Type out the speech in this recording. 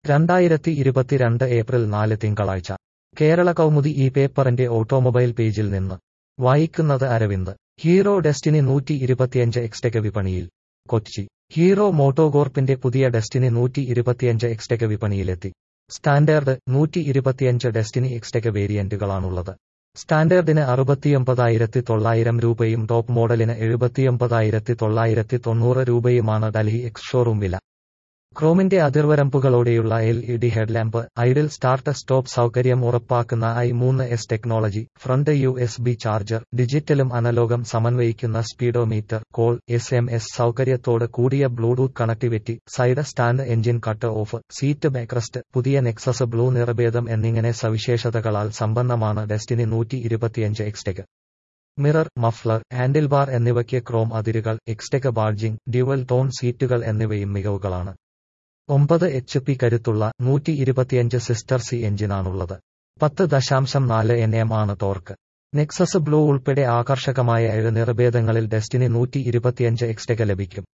2022 April 4 തിങ്കളാഴ്ച കേരള കൗമുദി ഈ പേപ്പറിന്റെ ഓട്ടോമൊബൈൽ പേജിൽ നിന്ന് വായിക്കുന്നത് അരവിന്ദ്. ഹീറോ ഡെസ്റ്റിനി 125 എക്സ്ടെക് വിപണിയിൽ. കൊച്ചി. ഹീറോ മോട്ടോകോർപ്പിന്റെ പുതിയ ഡെസ്റ്റിനി 125 എക്സ്ടെക് വിപണിയിലെത്തി. സ്റ്റാൻഡേർഡ്, 125 ഡെസ്റ്റിനി എക്സ്ടെക് വേരിയന്റുകളാണുള്ളത്. സ്റ്റാൻഡേർഡിന് 69,900 രൂപയും ടോപ്പ് മോഡലിന് 79,990 രൂപയുമാണ് ഡൽഹി എക്സ് ഷോറൂം വില. ക്രോമിന്റെ അതിർവരമ്പുകളോടെയുള്ള LED headlamp, idle start stop സൗകര്യം ഉറപ്പാക്കുന്ന i3S technology, front USB charger, ഡിജിറ്റലും അനലോഗും സമന്വയിക്കുന്ന സ്പീഡോമീറ്റർ, കോൾ, SMS സൗകര്യത്തോട് കൂടിയ Bluetooth connectivity, side stand, engine cut off, seat backrest, പുതിയ നെക്സസ് ബ്ലൂ നിറഭേദം എന്നിങ്ങനെ സവിശേഷതകളാൽ സമ്പന്നമാണ് Destiny 125 Xtec. Mirror, muffler, handlebar എന്നിവയ്ക്ക് ക്രോം അതിരുകൾ, എക്സ്ടെക് ബാഡ്ജിംഗ്, ഡ്യുവൽ ടോൺ സീറ്റുകൾ എന്നിവയും മികവുകളാണ്. 9 HP കരുത്തുള്ള 125 സിസ്റ്റർ സി എഞ്ചിനാണുള്ളത്. 10.4 Nm ആണ് ടോർക്ക്. നെക്സസ് ബ്ലൂ ഉൾപ്പെടെ ആകർഷകമായ 7 നിറഭേദങ്ങളിൽ ഡെസ്റ്റിനി 125 എക്സ്ടെക് ലഭിക്കും.